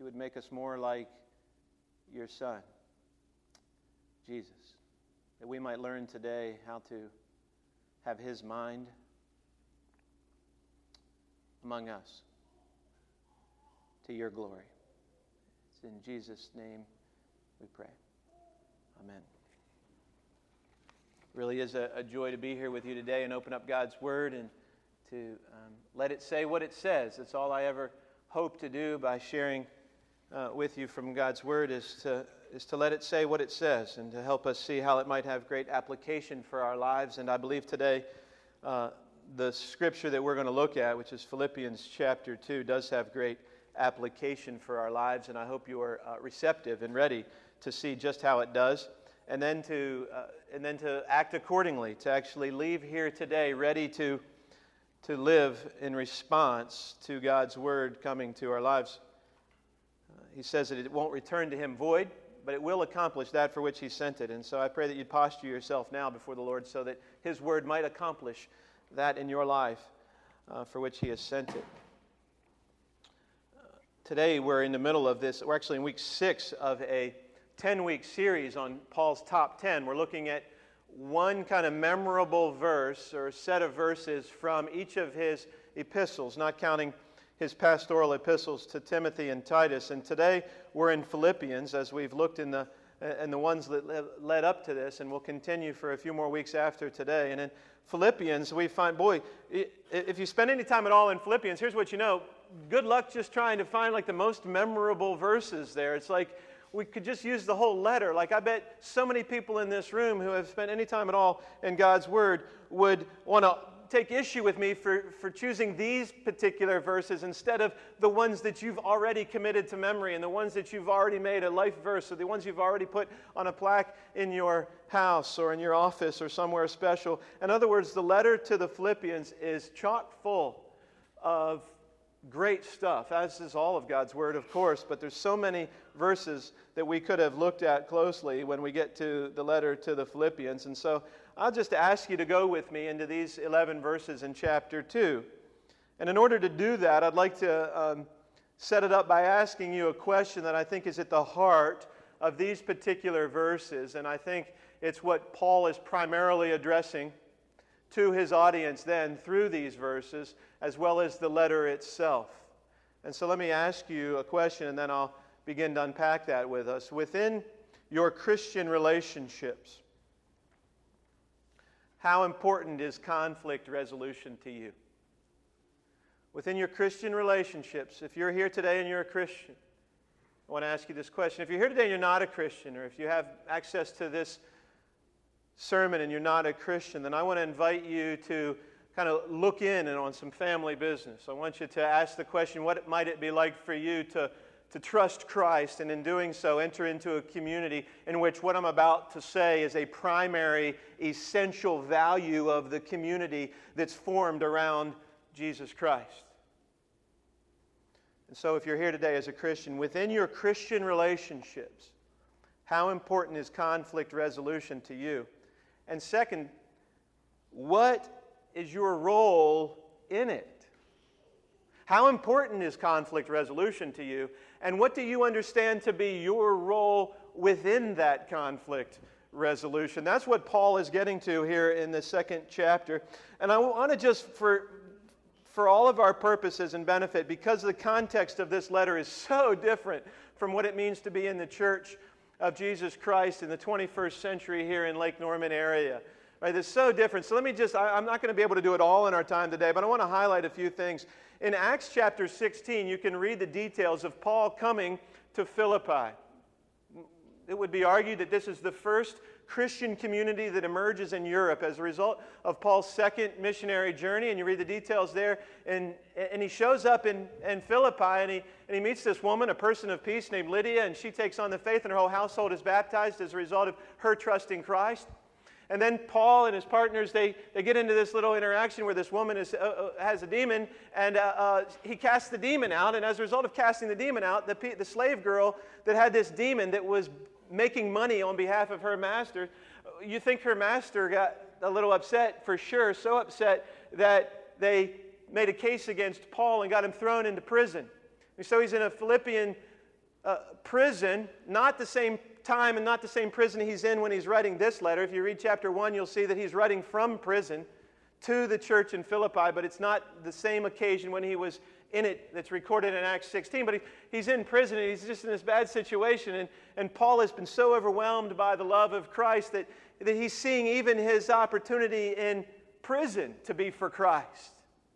you would make us more like your Son, Jesus, that we might learn today how to have His mind among us to your glory. It's in Jesus' name we pray. Amen. It really is a joy to be here with you today and open up God's Word and to let it say what it says. That's all I ever hope to do by sharing with you from God's Word is to let it say what it says and to help us see how it might have great application for our lives. And I believe today the scripture that we're going to look at, which is Philippians chapter 2, does have great application for our lives, and I hope you are receptive and ready to see just how it does, and then to act accordingly, to actually leave here today ready to live in response to God's Word coming to our lives. He says that it won't return to Him void, but it will accomplish that for which He sent it. And so I pray that you'd posture yourself now before the Lord so that His Word might accomplish that in your life for which He has sent it. Today we're in the middle of this. We're actually in week 6 of a 10-week series on Paul's top 10. We're looking at one kind of memorable verse or set of verses from each of his epistles, not counting his pastoral epistles to Timothy and Titus. And today we're in Philippians, as we've looked in the ones that led up to this, and we'll continue for a few more weeks after today. And in Philippians, we find, boy, if you spend any time at all in Philippians, here's what you know. Good luck just trying to find like the most memorable verses there. It's like we could just use the whole letter. Like I bet so many people in this room who have spent any time at all in God's Word would want to take issue with me for choosing these particular verses instead of the ones that you've already committed to memory and the ones that you've already made a life verse or the ones you've already put on a plaque in your house or in your office or somewhere special. In other words, the letter to the Philippians is chock full of great stuff, as is all of God's Word, of course, but there's so many verses that we could have looked at closely when we get to the letter to the Philippians. And so I'll just ask you to go with me into these 11 verses in chapter 2. And in order to do that, I'd like to set it up by asking you a question that I think is at the heart of these particular verses. And I think it's what Paul is primarily addressing to his audience then through these verses, as well as the letter itself. And so let me ask you a question, and then I'll begin to unpack that with us. Within your Christian relationships, how important is conflict resolution to you? Within your Christian relationships, if you're here today and you're a Christian, I want to ask you this question. If you're here today and you're not a Christian, or if you have access to this sermon and you're not a Christian, then I want to invite you to kind of look in and on some family business. I want you to ask the question, what might it be like for you to trust Christ, and in doing so, enter into a community in which what I'm about to say is a primary, essential value of the community that's formed around Jesus Christ. And so if you're here today as a Christian, within your Christian relationships, how important is conflict resolution to you? And second, what is your role in it? How important is conflict resolution to you? And what do you understand to be your role within that conflict resolution? That's what Paul is getting to here in the second chapter. And I want to just, for all of our purposes and benefit, because the context of this letter is so different from what it means to be in the church of Jesus Christ in the 21st century here in Lake Norman area. Right, it's so different. So let me just, I'm not going to be able to do it all in our time today, but I want to highlight a few things. In Acts chapter 16, you can read the details of Paul coming to Philippi. It would be argued that this is the first Christian community that emerges in Europe as a result of Paul's second missionary journey, and you read the details there, and he shows up in Philippi, and he meets this woman, a person of peace named Lydia, and she takes on the faith, and her whole household is baptized as a result of her trusting Christ. And then Paul and his partners, they get into this little interaction where this woman has a demon, and he casts the demon out, and as a result of casting the demon out, the slave girl that had this demon that was making money on behalf of her master, you think her master got a little upset, for sure, so upset that they made a case against Paul and got him thrown into prison. And so he's in a Philippian prison, not the same time and not the same prison he's in when he's writing this letter. If you read chapter 1, you'll see that he's writing from prison to the church in Philippi, but it's not the same occasion when he was in it that's recorded in Acts 16. But he's in prison and he's just in this bad situation, and Paul has been so overwhelmed by the love of Christ that he's seeing even his opportunity in prison to be for Christ.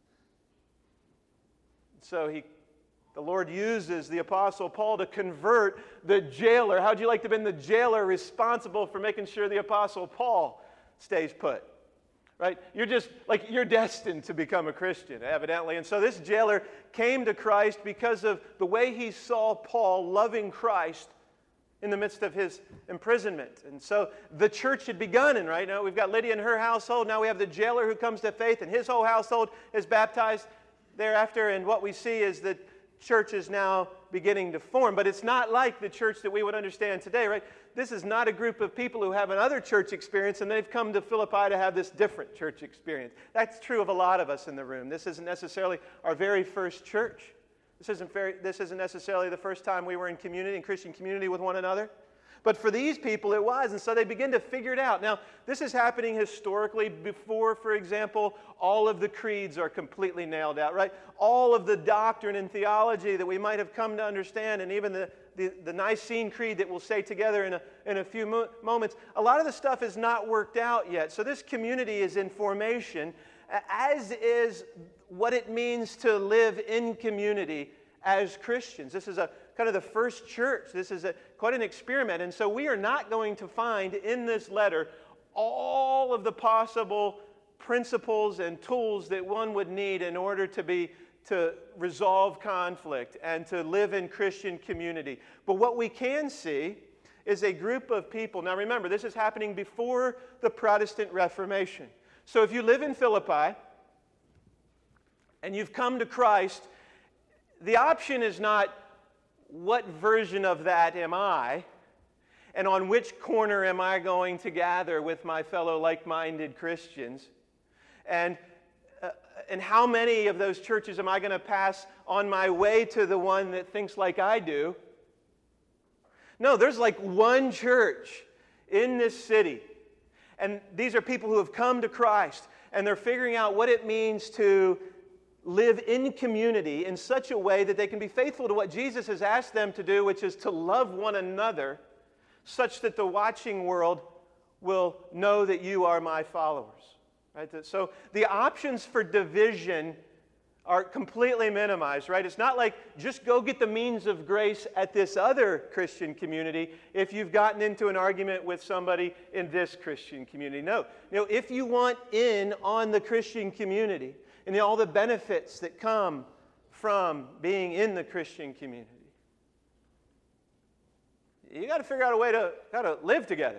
So the Lord uses the Apostle Paul to convert the jailer. How'd you like to have been the jailer responsible for making sure the Apostle Paul stays put? Right? You're destined to become a Christian, evidently. And so this jailer came to Christ because of the way he saw Paul loving Christ in the midst of his imprisonment. And so the church had begun, and right now we've got Lydia and her household. Now we have the jailer who comes to faith, and his whole household is baptized thereafter. And what we see is that church is now beginning to form. But it's not like the church that we would understand today, right? This is not a group of people who have another church experience and they've come to Philippi to have this different church experience. That's true of a lot of us in the room. This isn't necessarily our very first church. This isn't necessarily the first time we were in community, in Christian community with one another. But for these people, it was, and so they begin to figure it out. Now, this is happening historically before, for example, all of the creeds are completely nailed out, right? All of the doctrine and theology that we might have come to understand, and even the Nicene Creed that we'll say together in a few moments, a lot of the stuff is not worked out yet. So this community is in formation, as is what it means to live in community as Christians. This is kind of the first church. This is quite an experiment. And so we are not going to find in this letter all of the possible principles and tools that one would need in order to resolve conflict and to live in Christian community. But what we can see is a group of people. Now remember, this is happening before the Protestant Reformation. So if you live in Philippi and you've come to Christ, the option is not, what version of that am I? And on which corner am I going to gather with my fellow like-minded Christians? And how many of those churches am I going to pass on my way to the one that thinks like I do? No, there's like one church in this city. And these are people who have come to Christ, and they're figuring out what it means to live in community in such a way that they can be faithful to what Jesus has asked them to do, which is to love one another, such that the watching world will know that you are my followers. Right? So the options for division are completely minimized, right? It's not like just go get the means of grace at this other Christian community if you've gotten into an argument with somebody in this Christian community. No. If you want in on the Christian community and all the benefits that come from being in the Christian community, you got to figure out a way to live together.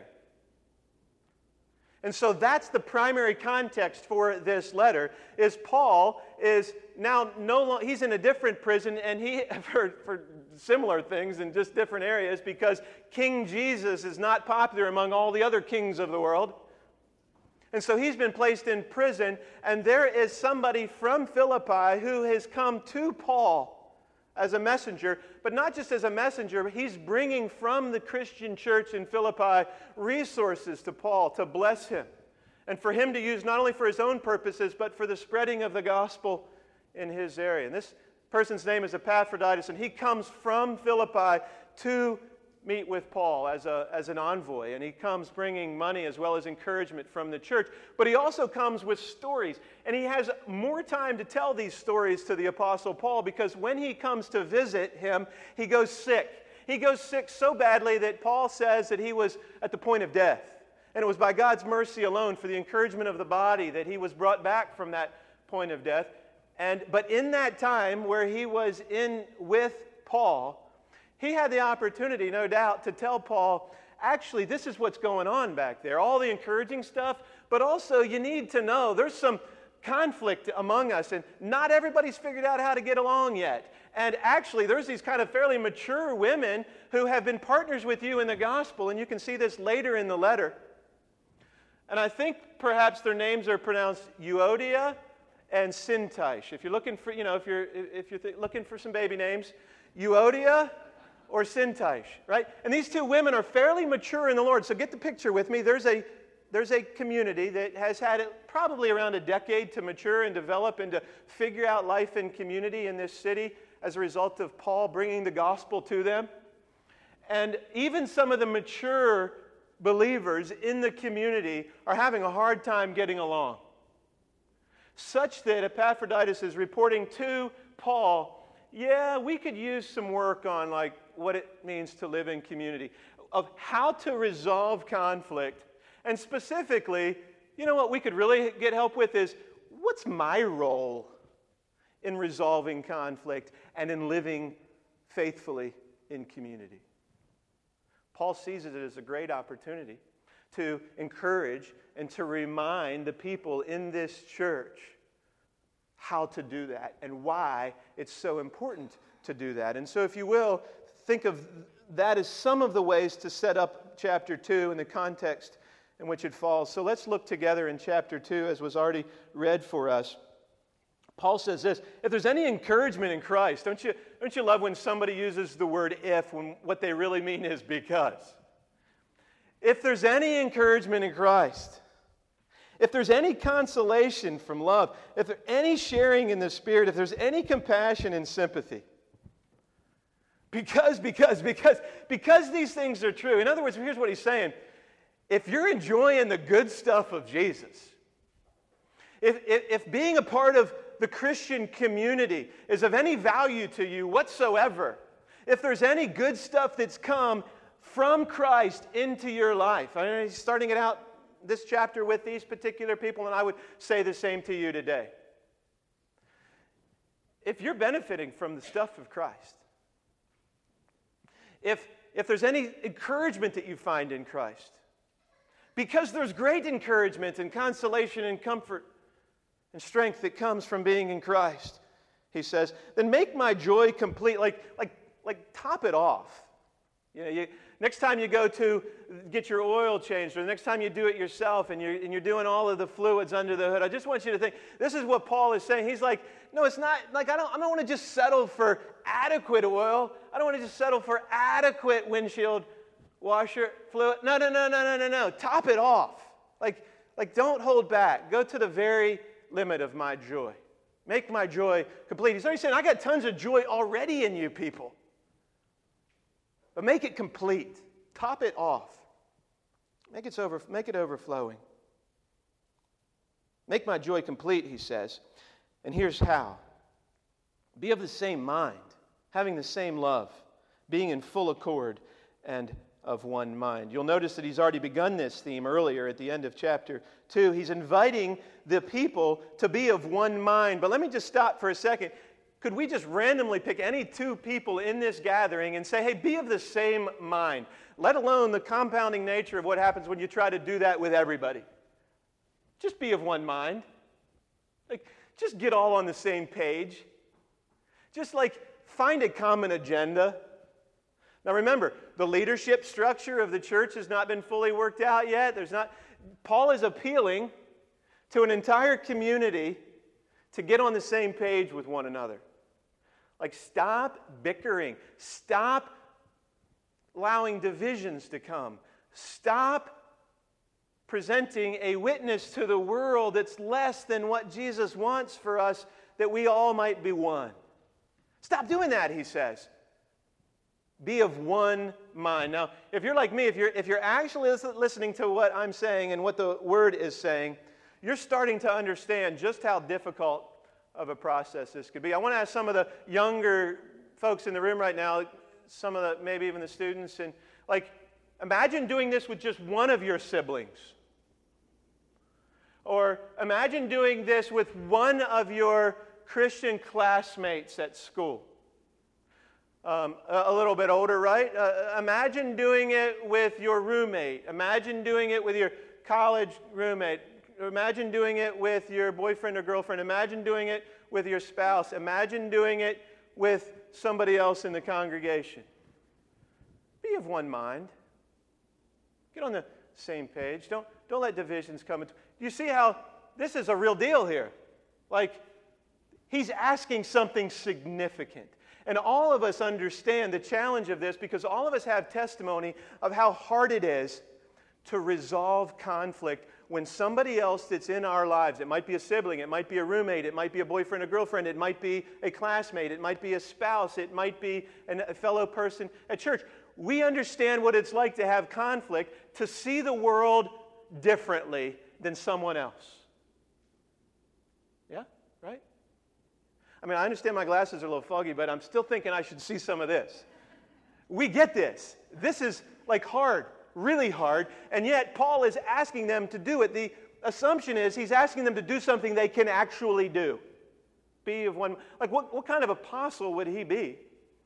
And so that's the primary context for this letter, is Paul is now no longer, he's in a different prison, and he, for similar things in just different areas, because King Jesus is not popular among all the other kings of the world. And so he's been placed in prison, and there is somebody from Philippi who has come to Paul as a messenger, but not just as a messenger, but he's bringing from the Christian church in Philippi resources to Paul to bless him, and for him to use not only for his own purposes, but for the spreading of the gospel in his area. And this person's name is Epaphroditus, and he comes from Philippi to meet with Paul as an envoy, and he comes bringing money as well as encouragement from the church, but he also comes with stories, and he has more time to tell these stories to the Apostle Paul, because when he comes to visit him, he goes sick. He goes sick so badly that Paul says that he was at the point of death, and it was by God's mercy alone, for the encouragement of the body, that he was brought back from that point of death. But in that time where he was in with Paul, he had the opportunity, no doubt, to tell Paul, actually, this is what's going on back there. All the encouraging stuff, but also you need to know there's some conflict among us, and not everybody's figured out how to get along yet. And actually, there's these kind of fairly mature women who have been partners with you in the gospel, and you can see this later in the letter. And I think perhaps their names are pronounced Euodia and Syntyche. If you're looking for, if you're looking for some baby names, Euodia or Sintaish, right? And these two women are fairly mature in the Lord. So get the picture with me. There's a community that has had it probably around a decade to mature and develop and to figure out life and community in this city as a result of Paul bringing the gospel to them. And even some of the mature believers in the community are having a hard time getting along, such that Epaphroditus is reporting to Paul, yeah, we could use some work on like what it means to live in community, of how to resolve conflict. And specifically, you know what we could really get help with is, what's my role in resolving conflict and in living faithfully in community? Paul sees it as a great opportunity to encourage and to remind the people in this church how to do that and why it's so important to do that. And so if you will, think of that as some of the ways to set up chapter 2 in the context in which it falls. So let's look together in chapter 2 as was already read for us. Paul says this, if there's any encouragement in Christ, don't you love when somebody uses the word if when what they really mean is because? If there's any encouragement in Christ, if there's any consolation from love, if there's any sharing in the Spirit, if there's any compassion and sympathy, because these things are true. In other words, here's what he's saying. If you're enjoying the good stuff of Jesus, if being a part of the Christian community is of any value to you whatsoever, if there's any good stuff that's come from Christ into your life, I mean, he's starting it out this chapter with these particular people, and I would say the same to you today. If you're benefiting from the stuff of Christ, if there's any encouragement that you find in Christ, because there's great encouragement and consolation and comfort and strength that comes from being in Christ, he says, then make my joy complete, like top it off. You know, next time you go to get your oil changed, or the next time you do it yourself and you're doing all of the fluids under the hood, I just want you to think, this is what Paul is saying. He's like, no, it's not, like I don't want to just settle for adequate oil. I don't want to just settle for adequate windshield washer fluid. No. Top it off. Like don't hold back. Go to the very limit of my joy. Make my joy complete. He's already saying, I got tons of joy already in you people. But make it complete. Top it off. Make it overflowing. Make my joy complete, he says. And here's how. Be of the same mind, having the same love, being in full accord and of one mind. You'll notice that he's already begun this theme earlier at the end of chapter 2. He's inviting the people to be of one mind. But let me just stop for a second. Could we just randomly pick any two people in this gathering and say, hey, be of the same mind, let alone the compounding nature of what happens when you try to do that with everybody? Just be of one mind. Like, just get all on the same page. Just find a common agenda. Now remember, the leadership structure of the church has not been fully worked out yet. Paul is appealing to an entire community to get on the same page with one another. Stop bickering. Stop allowing divisions to come. Stop presenting a witness to the world that's less than what Jesus wants for us, that we all might be one. Stop doing that, he says. Be of one mind. Now, if you're like me, if you're actually listening to what I'm saying and what the Word is saying, you're starting to understand just how difficult of a process this could be. I want to ask some of the younger folks in the room right now, some of the, maybe even the students, and imagine doing this with just one of your siblings. Or imagine doing this with one of your Christian classmates at school. A little bit older, right? Imagine doing it with your roommate. Imagine doing it with your college roommate. Imagine doing it with your boyfriend or girlfriend. Imagine doing it with your spouse. Imagine doing it with somebody else in the congregation. Be of one mind. Get on the same page. Don't let divisions come into. You see how this is a real deal here? He's asking something significant. And all of us understand the challenge of this because all of us have testimony of how hard it is to resolve conflict when somebody else that's in our lives, it might be a sibling, it might be a roommate, it might be a boyfriend or girlfriend, it might be a classmate, it might be a spouse, it might be a fellow person at church. We understand what it's like to have conflict, to see the world differently than someone else. Yeah? Right? I mean, I understand my glasses are a little foggy, but I'm still thinking I should see some of this. We get this. This is like hard, really hard, and yet Paul is asking them to do it. The assumption is he's asking them to do something they can actually do. Be of one, like what kind of apostle would he be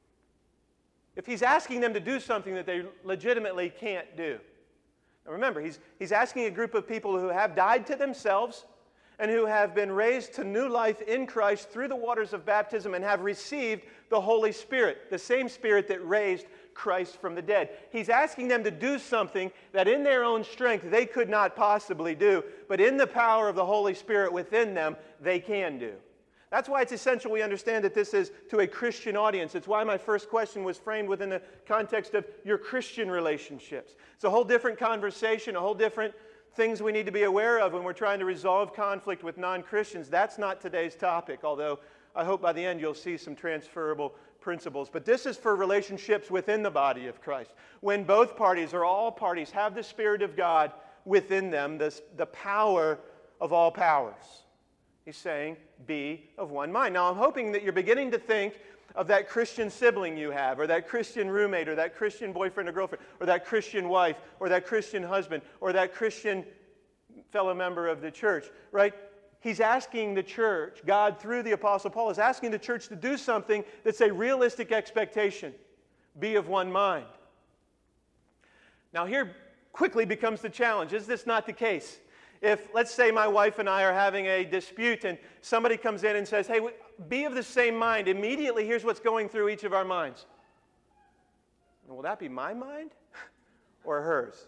if he's asking them to do something that they legitimately can't do? Now remember, he's asking a group of people who have died to themselves and who have been raised to new life in Christ through the waters of baptism and have received the Holy Spirit, the same Spirit that raised Christ from the dead. He's asking them to do something that in their own strength they could not possibly do, but in the power of the Holy Spirit within them, they can do. That's why it's essential we understand that this is to a Christian audience. It's why my first question was framed within the context of your Christian relationships. It's a whole different conversation, a whole different things we need to be aware of when we're trying to resolve conflict with non-Christians. That's not today's topic, although I hope by the end you'll see some transferable principles. But this is for relationships within the body of Christ. When both parties or all parties have the Spirit of God within them, the power of all powers. He's saying, be of one mind. Now, I'm hoping that you're beginning to think of that Christian sibling you have, or that Christian roommate, or that Christian boyfriend or girlfriend, or that Christian wife, or that Christian husband, or that Christian fellow member of the church, right? He's asking the church, God through the Apostle Paul is asking the church to do something that's a realistic expectation. Be of one mind. Now here quickly becomes the challenge. Is this not the case? If, let's say my wife and I are having a dispute and somebody comes in and says, hey, be of the same mind, immediately here's what's going through each of our minds. Will that be my mind or hers?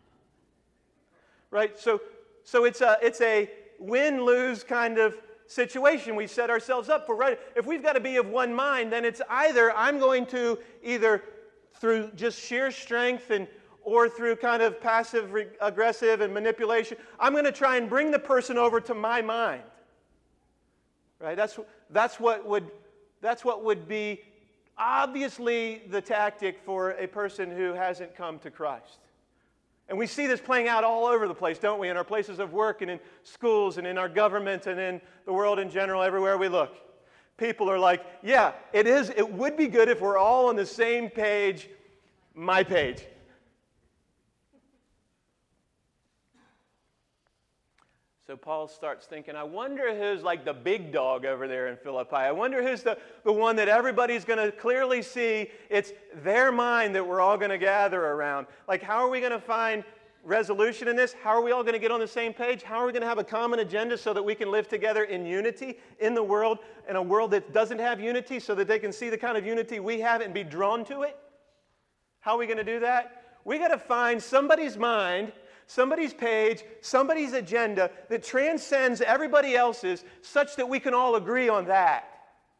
Right? So it's a win-lose kind of situation we set ourselves up for. Right? If we've got to be of one mind, then it's either I'm going to either through just sheer strength or through kind of passive aggressive and manipulation, I'm going to try and bring the person over to my mind. Right? That's what would be obviously the tactic for a person who hasn't come to Christ. And we see this playing out all over the place, don't we? In our places of work and in schools and in our government and in the world in general, everywhere we look. People are like, yeah, it would be good if we're all on the same page, my page. So Paul starts thinking, I wonder who's like the big dog over there in Philippi. I wonder who's the one that everybody's going to clearly see. It's their mind that we're all going to gather around. Like, how are we going to find resolution in this? How are we all going to get on the same page? How are we going to have a common agenda so that we can live together in unity in the world, in a world that doesn't have unity, so that they can see the kind of unity we have and be drawn to it? How are we going to do that? We got to find somebody's mind, somebody's page, somebody's agenda that transcends everybody else's such that we can all agree on that.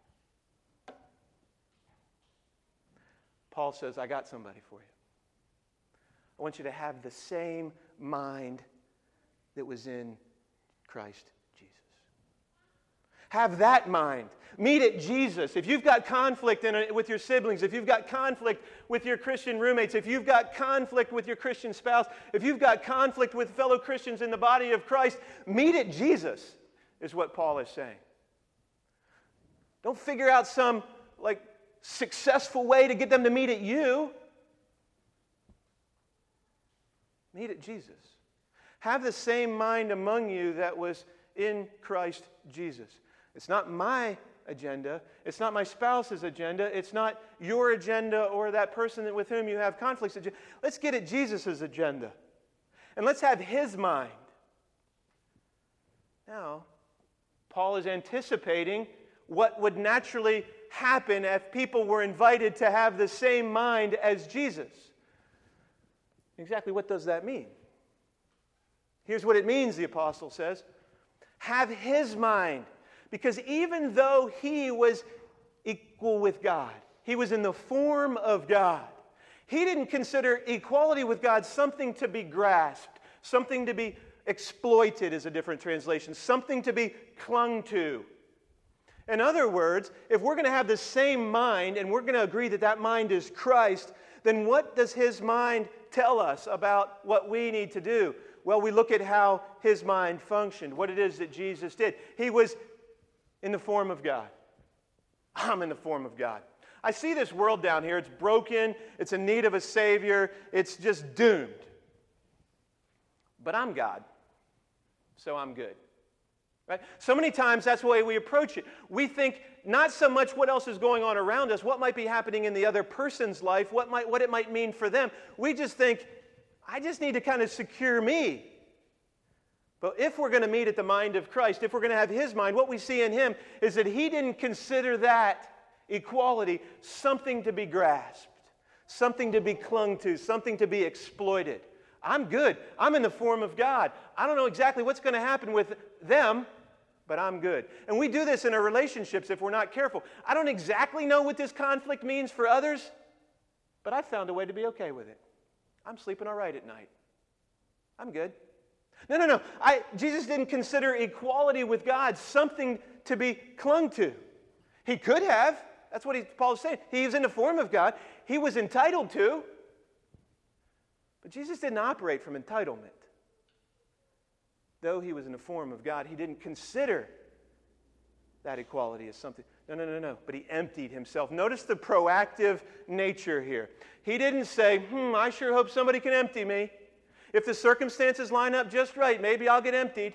Paul says, I got somebody for you. I want you to have the same mind that was in Christ Jesus. Have that mind. Meet at Jesus. If you've got conflict with your siblings, if you've got conflict with your Christian roommates, if you've got conflict with your Christian spouse, if you've got conflict with fellow Christians in the body of Christ, meet at Jesus, is what Paul is saying. Don't figure out some successful way to get them to meet at you. Meet at Jesus. Have the same mind among you that was in Christ Jesus. It's not my agenda. It's not my spouse's agenda. It's not your agenda or that person with whom you have conflicts. Let's get at Jesus' agenda. And let's have his mind. Now, Paul is anticipating what would naturally happen if people were invited to have the same mind as Jesus. Exactly what does that mean? Here's what it means, the apostle says. Have his mind. Because even though he was equal with God. He was in the form of God. He didn't consider equality with God something to be grasped, something to be exploited is a different translation, something to be clung to. In other words, if we're going to have the same mind and we're going to agree that that mind is Christ, then what does his mind tell us about what we need to do? Well, we look at how his mind functioned, what it is that Jesus did. He was in the form of God. I'm in the form of God. I see this world down here. It's broken. It's in need of a Savior. It's just doomed. But I'm God, so I'm good. Right? So many times that's the way we approach it. We think not so much what else is going on around us, what might be happening in the other person's life, what it might mean for them. We just think, I just need to kind of secure me. But if we're going to meet at the mind of Christ, if we're going to have his mind, what we see in him is that he didn't consider that equality something to be grasped, something to be clung to, something to be exploited. I'm good. I'm in the form of God. I don't know exactly what's going to happen with them, but I'm good. And we do this in our relationships if we're not careful. I don't exactly know what this conflict means for others, but I've found a way to be okay with it. I'm sleeping all right at night. I'm good. No. Jesus didn't consider equality with God something to be clung to. He could have. That's what Paul is saying. He was in the form of God. He was entitled to. But Jesus didn't operate from entitlement. Though he was in the form of God, he didn't consider that equality as something. No. But he emptied himself. Notice the proactive nature here. He didn't say, I sure hope somebody can empty me. If the circumstances line up just right, maybe I'll get emptied.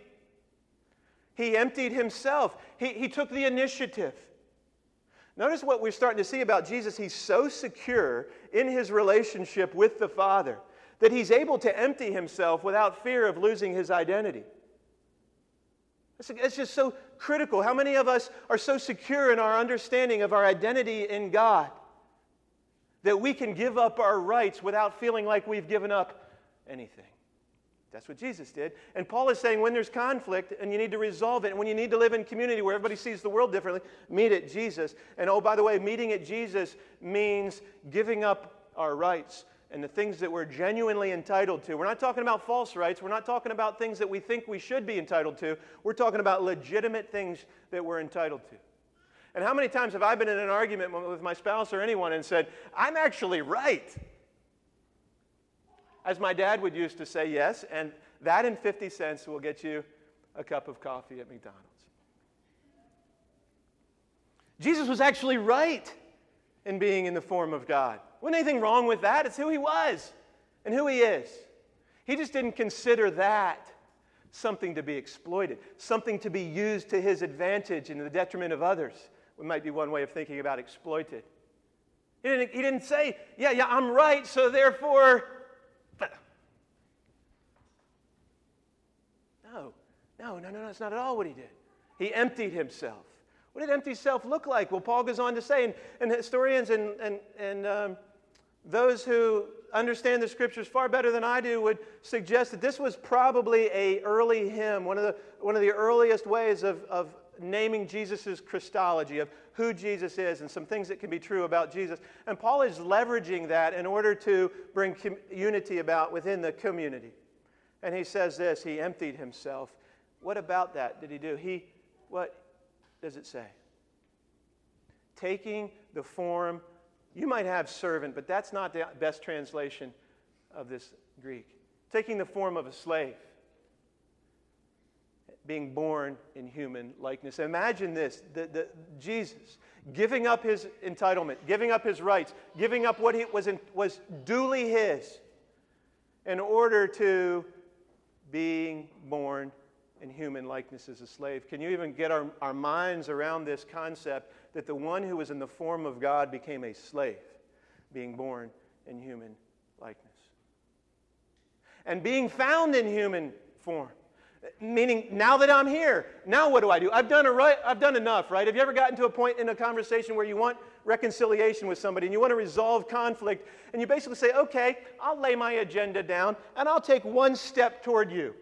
He emptied himself. He took the initiative. Notice what we're starting to see about Jesus. He's so secure in his relationship with the Father that he's able to empty himself without fear of losing his identity. It's just so critical. How many of us are so secure in our understanding of our identity in God that we can give up our rights without feeling like we've given up anything? That's what Jesus did. And Paul is saying when there's conflict and you need to resolve it, and when you need to live in community where everybody sees the world differently, meet at Jesus. And oh, by the way, meeting at Jesus means giving up our rights and the things that we're genuinely entitled to. We're not talking about false rights. We're not talking about things that we think we should be entitled to. We're talking about legitimate things that we're entitled to. And how many times have I been in an argument with my spouse or anyone and said, I'm actually right? As my dad would used to say, yes, and that and 50 cents will get you a cup of coffee at McDonald's. Jesus was actually right in being in the form of God. Wasn't anything wrong with that. It's who he was and who he is. He just didn't consider that something to be exploited, something to be used to his advantage and the detriment of others. It might be one way of thinking about exploited. He didn't say, yeah, I'm right, so therefore... No, that's not at all what he did. He emptied himself. What did empty self look like? Well, Paul goes on to say, and historians and those who understand the Scriptures far better than I do would suggest that this was probably an early hymn, one of the earliest ways of naming Jesus' Christology, of who Jesus is and some things that can be true about Jesus. And Paul is leveraging that in order to bring unity about within the community. And he says this, he emptied himself. What about that did he do? What does it say? Taking the form, you might have servant, but that's not the best translation of this Greek. Taking the form of a slave. Being born in human likeness. Imagine this, Jesus giving up his entitlement, giving up his rights, giving up what was duly his in order to being born in human likeness as a slave. Can you even get our minds around this concept that the one who was in the form of God became a slave, being born in human likeness? And being found in human form. Meaning, now that I'm here, now what do? I've done enough, right? Have you ever gotten to a point in a conversation where you want reconciliation with somebody and you want to resolve conflict, and you basically say, okay, I'll lay my agenda down and I'll take one step toward you.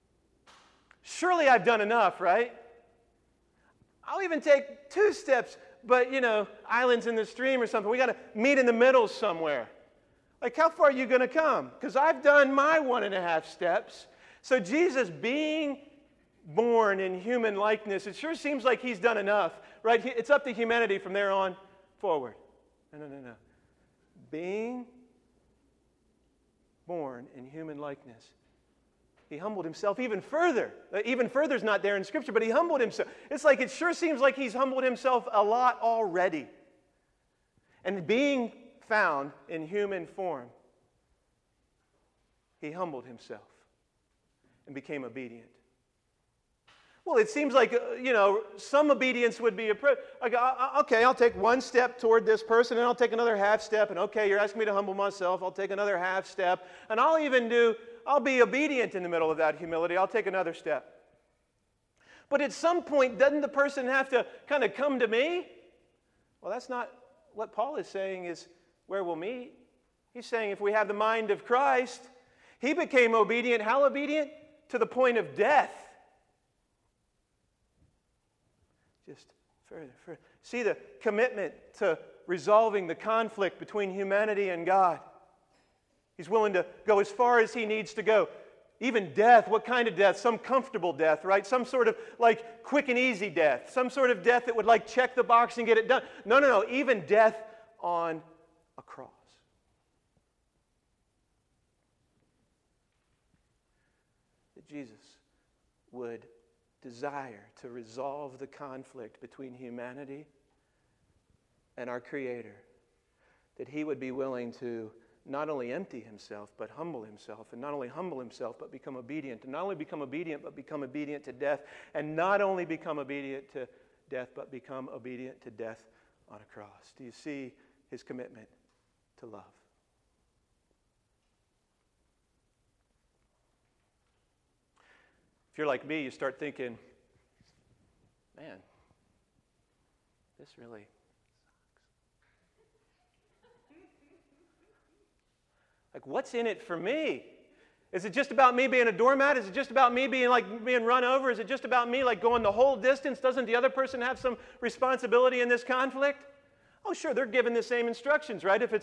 Surely I've done enough, right? I'll even take 2 steps but islands in the stream or something. We got to meet in the middle somewhere. Like, how far are you going to come? Because I've done my 1.5 steps. So Jesus being born in human likeness, it sure seems like he's done enough, right? It's up to humanity from there on forward. No. Being born in human likeness, he humbled himself even further. Even further is not there in Scripture, but he humbled himself. It's like it sure seems like he's humbled himself a lot already. And being found in human form, he humbled himself and became obedient. Well, it seems like, some obedience would be like, okay, I'll take one step toward this person, and I'll take another half step, and okay, you're asking me to humble myself, I'll take another half step, and I'll be obedient in the middle of that humility, I'll take another step. But at some point, doesn't the person have to kind of come to me? Well, that's not what Paul is saying is where we'll meet. He's saying if we have the mind of Christ, he became obedient. How obedient? To the point of death. Just further. See the commitment to resolving the conflict between humanity and God. He's willing to go as far as he needs to go. Even death, what kind of death? Some comfortable death, right? Some sort of like quick and easy death. Some sort of death that would like check the box and get it done. No. Even death on a cross. That Jesus would desire to resolve the conflict between humanity and our Creator. That he would be willing to not only empty himself, but humble himself. And not only humble himself, but become obedient. And not only become obedient, but become obedient to death. And not only become obedient to death, but become obedient to death on a cross. Do you see his commitment to love? If you're like me, you start thinking, man, this really like, what's in it for me? Is it just about me being a doormat? Is it just about me being run over? Is it just about me going the whole distance? Doesn't the other person have some responsibility in this conflict? Oh, sure, they're given the same instructions, right? If it's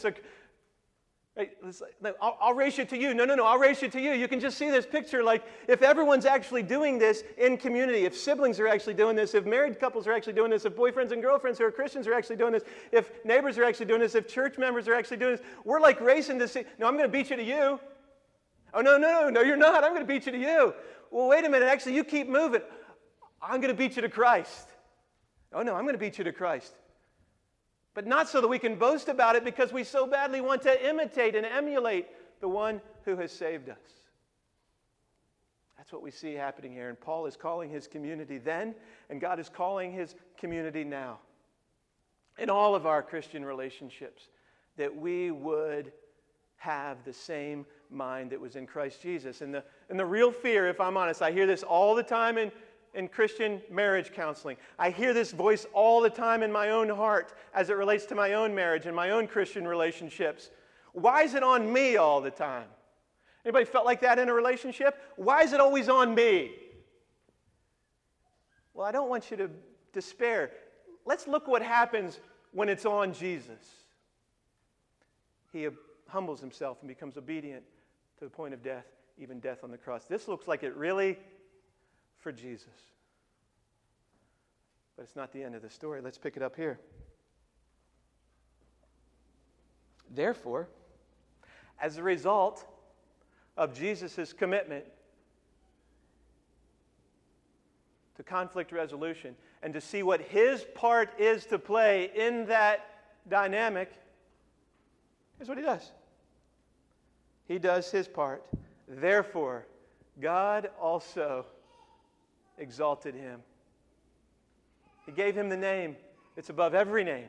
I'll race you to you. No, I'll race you to you. You can just see this picture, like if everyone's actually doing this in community, if siblings are actually doing this, if married couples are actually doing this, if boyfriends and girlfriends who are Christians are actually doing this, if neighbors are actually doing this, if church members are actually doing this, we're like racing to see, no, I'm going to beat you to you. Oh, no, you're not. I'm going to beat you to you. Well, wait a minute. Actually, you keep moving. I'm going to beat you to Christ. Oh, no, I'm going to beat you to Christ. But not so that we can boast about it because we so badly want to imitate and emulate the one who has saved us. That's what we see happening here. And Paul is calling his community then, and God is calling his community now. In all of our Christian relationships, that we would have the same mind that was in Christ Jesus. And the real fear, if I'm honest, I hear this all the time in Christian marriage counseling. I hear this voice all the time in my own heart as it relates to my own marriage and my own Christian relationships. Why is it on me all the time? Anybody felt like that in a relationship? Why is it always on me? Well, I don't want you to despair. Let's look what happens when it's on Jesus. He humbles himself and becomes obedient to the point of death, even death on the cross. This looks like it really for Jesus. But it's not the end of the story. Let's pick it up here. Therefore, as a result of Jesus' commitment to conflict resolution and to see what his part is to play in that dynamic, here's what he does. He does his part. Therefore, God also exalted him. He gave him the name that's above every name,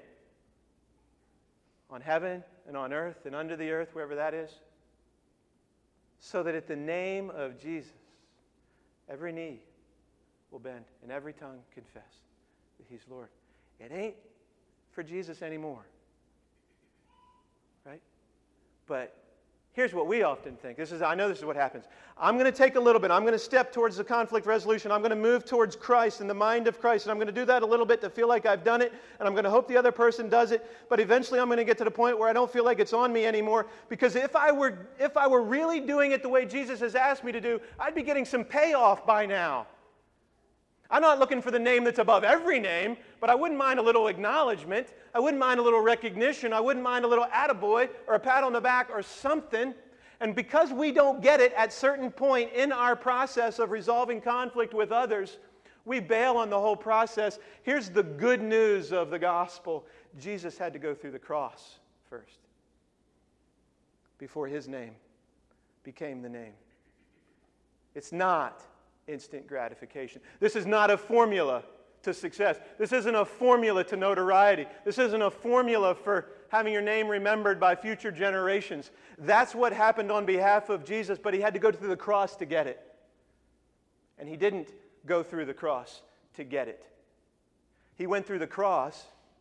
on heaven and on earth and under the earth, wherever that is, so that at the name of Jesus, every knee will bend and every tongue confess that he's Lord. It ain't for Jesus anymore, right? But Here's what we often think. I know this is what happens. I'm going to take a little bit. I'm going to step towards the conflict resolution. I'm going to move towards Christ and the mind of Christ. And I'm going to do that a little bit to feel like I've done it. And I'm going to hope the other person does it. But eventually I'm going to get to the point where I don't feel like it's on me anymore. Because if I were really doing it the way Jesus has asked me to do, I'd be getting some payoff by now. I'm not looking for the name that's above every name, but I wouldn't mind a little acknowledgement. I wouldn't mind a little recognition. I wouldn't mind a little attaboy or a pat on the back or something. And because we don't get it at certain point in our process of resolving conflict with others, we bail on the whole process. Here's the good news of the gospel. Jesus had to go through the cross first before his name became the name. It's not instant gratification. This is not a formula to success. This isn't a formula to notoriety. This isn't a formula for having your name remembered by future generations. That's what happened on behalf of Jesus, but he had to go through the cross to get it. And he didn't go through the cross to get it. He went through the cross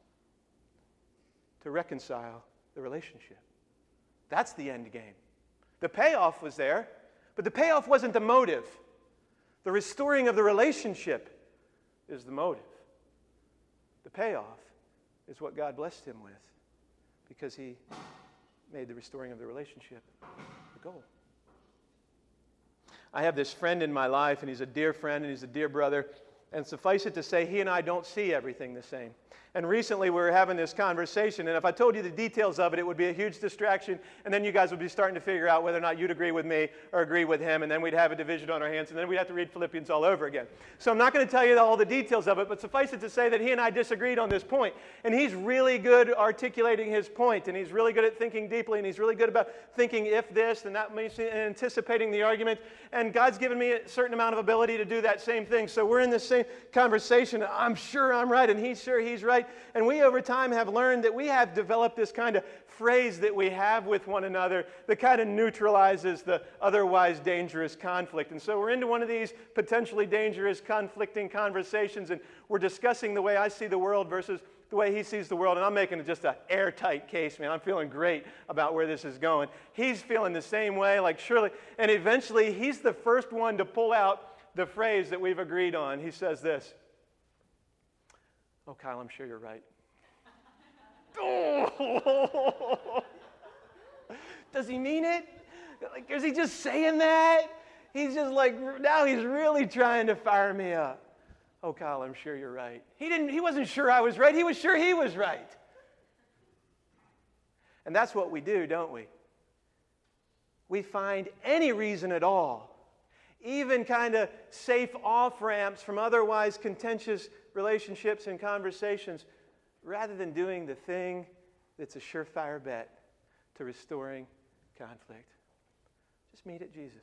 to reconcile the relationship. That's the end game. The payoff was there, but the payoff wasn't the motive. The restoring of the relationship is the motive. The payoff is what God blessed him with because he made the restoring of the relationship the goal. I have this friend in my life, and he's a dear friend, and he's a dear brother, and suffice it to say, he and I don't see everything the same. And recently we were having this conversation, and if I told you the details of it, it would be a huge distraction, and then you guys would be starting to figure out whether or not you'd agree with me or agree with him, and then we'd have a division on our hands, and then we'd have to read Philippians all over again. So I'm not going to tell you all the details of it, but suffice it to say that he and I disagreed on this point, and he's really good articulating his point, and he's really good at thinking deeply, and he's really good about thinking if this, and that means anticipating the argument, and God's given me a certain amount of ability to do that same thing. So we're in the same conversation. I'm sure I'm right, and he's sure he's right. And we over time have learned that we have developed this kind of phrase that we have with one another that kind of neutralizes the otherwise dangerous conflict. And so we're into one of these potentially dangerous conflicting conversations, and we're discussing the way I see the world versus the way he sees the world, and I'm making it just an airtight case, man. I'm feeling great about where this is going. He's feeling the same way, like surely, and eventually he's the first one to pull out the phrase that we've agreed on. He says this, "Oh, Kyle, I'm sure you're right." Does he mean it? Like, is he just saying that? He's just like, now he's really trying to fire me up. "Oh, Kyle, I'm sure you're right." He wasn't sure I was right. He was sure he was right. And that's what we do, don't we? We find any reason at all, even kind of safe off-ramps from otherwise contentious relationships and conversations, rather than doing the thing that's a surefire bet to restoring conflict. Just meet at Jesus.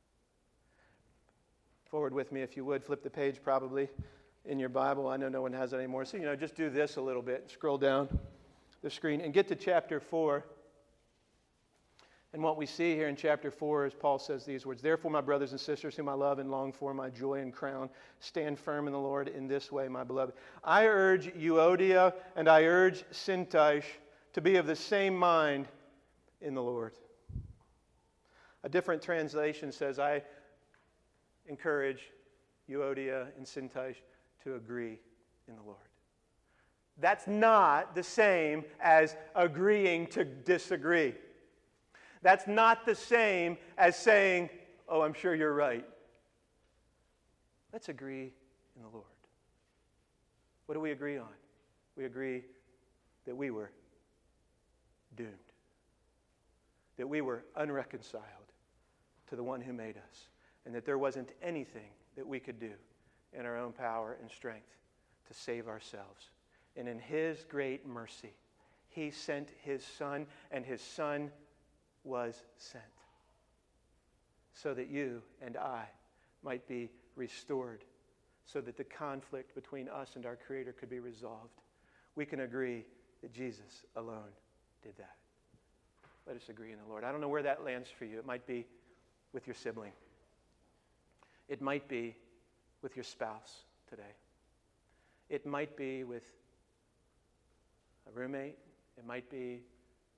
Forward with me, if you would. Flip the page probably in your Bible. I know no one has it anymore. So, just do this a little bit. Scroll down the screen and get to chapter 4. And what we see here in chapter 4 is Paul says these words, "Therefore, my brothers and sisters, whom I love and long for, my joy and crown, stand firm in the Lord in this way, my beloved. I urge Euodia and I urge Syntyche to be of the same mind in the Lord." A different translation says, "I encourage Euodia and Syntyche to agree in the Lord." That's not the same as agreeing to disagree. That's not the same as saying, "Oh, I'm sure you're right." Let's agree in the Lord. What do we agree on? We agree that we were doomed, that we were unreconciled to the one who made us, and that there wasn't anything that we could do in our own power and strength to save ourselves. And in his great mercy, he sent his Son, and his Son was sent so that you and I might be restored, so that the conflict between us and our Creator could be resolved. We can agree that Jesus alone did that. Let us agree in the Lord. I don't know where that lands for you. It might be with your sibling. It might be with your spouse today. It might be with a roommate. It might be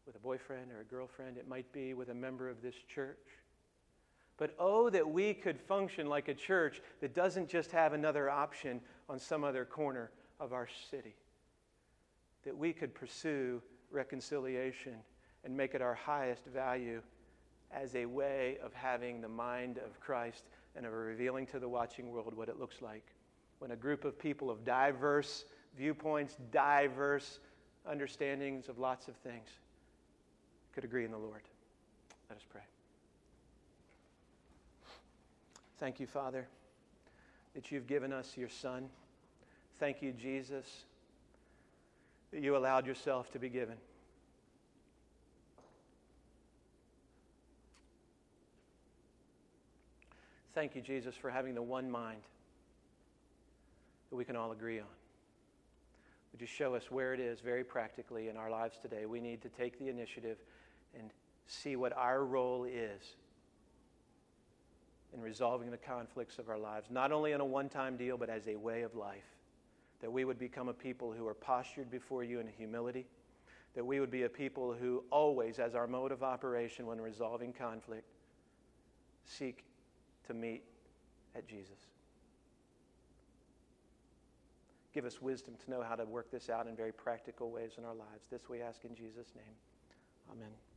with a boyfriend or a girlfriend. It might be with a member of this church. But oh, that we could function like a church that doesn't just have another option on some other corner of our city. That we could pursue reconciliation and make it our highest value as a way of having the mind of Christ and of revealing to the watching world what it looks like when a group of people of diverse viewpoints, diverse understandings of lots of things could agree in the Lord. Let us pray. Thank you, Father, that you've given us your Son. Thank you, Jesus, that you allowed yourself to be given. Thank you, Jesus, for having the one mind that we can all agree on. Would you show us where it is very practically in our lives today we need to take the initiative and see what our role is in resolving the conflicts of our lives, not only in a one-time deal, but as a way of life. That we would become a people who are postured before you in humility. That we would be a people who always, as our mode of operation when resolving conflict, seek to meet at Jesus. Give us wisdom to know how to work this out in very practical ways in our lives. This we ask in Jesus' name. Amen.